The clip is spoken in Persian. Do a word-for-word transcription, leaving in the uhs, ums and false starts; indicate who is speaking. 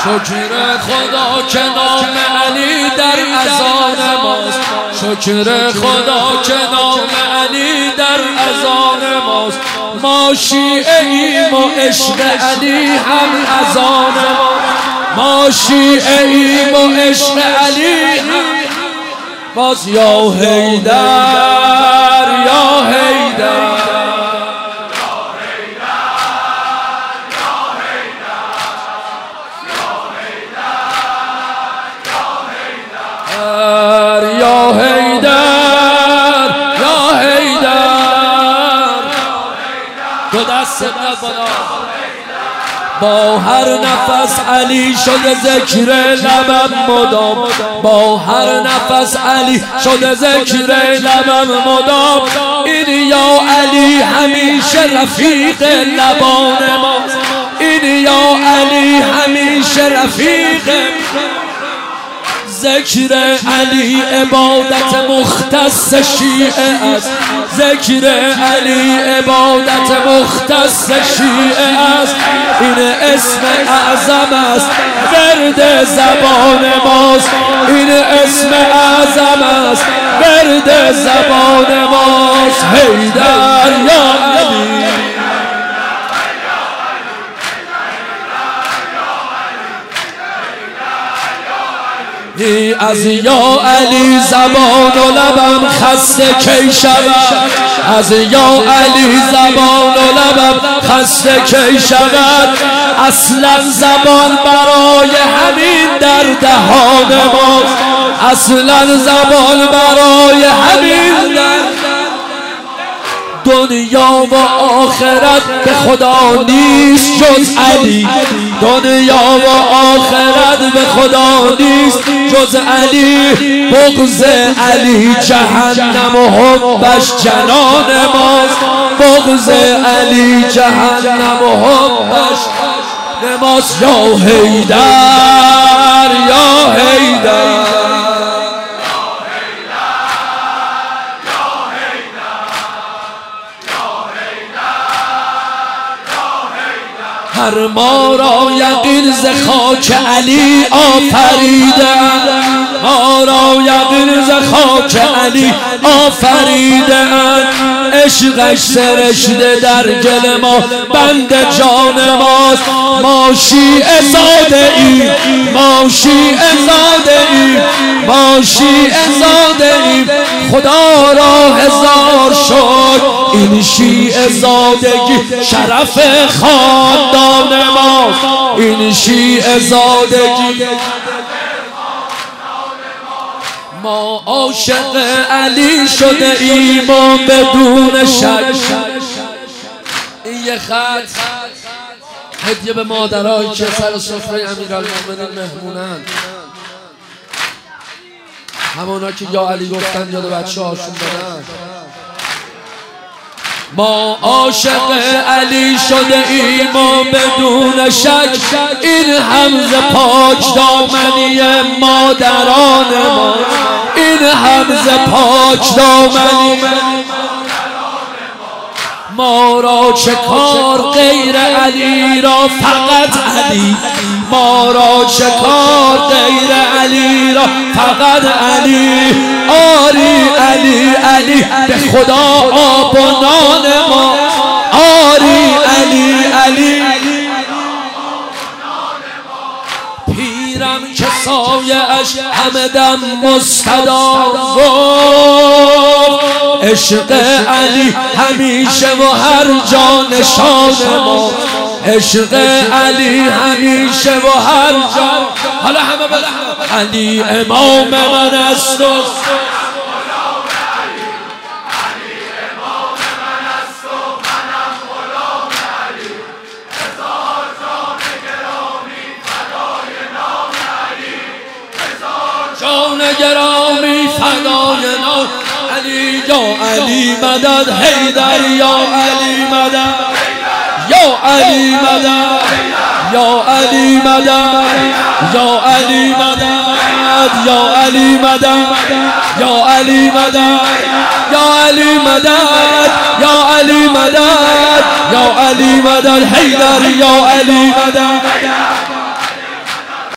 Speaker 1: شکر خدا که نام علی در اذان ماست، شکر خدا که نام علی در اذان ماست. ما شیعه ایم و عشق علی هم اذان ماست، ما شیعه ایم و عشق علی هم باز. یا حیدر یا حیدر یا حیدر یا حیدر، دو دست بالا. با هر نفس علی شده ذکر لبم مدام، با هر نفس علی شده ذکر لبم مدام. این یا علی همیشه رفیق لبان ماست، این یا علی همیشه رفیق. ذکر علی عبادت مختص شیعه است، ذکر علی عبادت مختص شیعه است. این اسم اعظم است ورد زبان ماست، این اسم اعظم است ورد زبان ماست. حیدر یا علی از یا علی زبان و لبم خسته کی شود، از یا علی زبان و لبم خسته کی شود. اصلا زبان برای همین در دهان ماست، اصلا زبان برای همین در دنیا و آخرت به خدا نیست جز علی، دنیا و آخرت به خدا نیست جز علی. بغض علی جهنم و حبش جنان ماست، بغض علی جهنم و حبش ماست. یا حیدر یا حیدر هر ما را یقین ز خاک علی آفریدند، ما را یقین ز خاک علی آفریدند. عشقش سرشته در گل ما بند جان ماست. ما شیعه زاده ایم، ما شیعه زاده ایم، ما شیعه زاده ایم. خدا را هزار شکر این شیعه زادگی شرف خاندان ماست، این شیعه زادگی. ما عاشق علی شده ایم و بدون شک. این یه خط هدیه به مادرایی که سر سفره امیرالمومنین مهمونن، همونا که یا علی گفتن یاد بچه هاشون بدن. ما عاشق علی شده ایم و بدون شک. این حمزه پاک دامنی مادران ما، این حمزه پاک دامنی ما را چه کار غیر علی را فقط علی، ما را چه کار غیر علی را فقط علی. آری علی علی به خدا آب و نان ما، آری علی علی پیرم که سایه اش همه دم مستدار گفت. عشق علی همیشه و هر جا نشان ما، عشق علی همیشه و هر جا. حالا همه بله علی امام من است و جان گرامی فدای نام علی. یا علی مدد حیدر، یا علی مدد، یا علی مدد، یا علی مدد، یا علی مدد، یا علی مدد، یا علی مدد، یا علی مدد، یا علی مدد، یا علی مدد حیدر، یا علی مدد.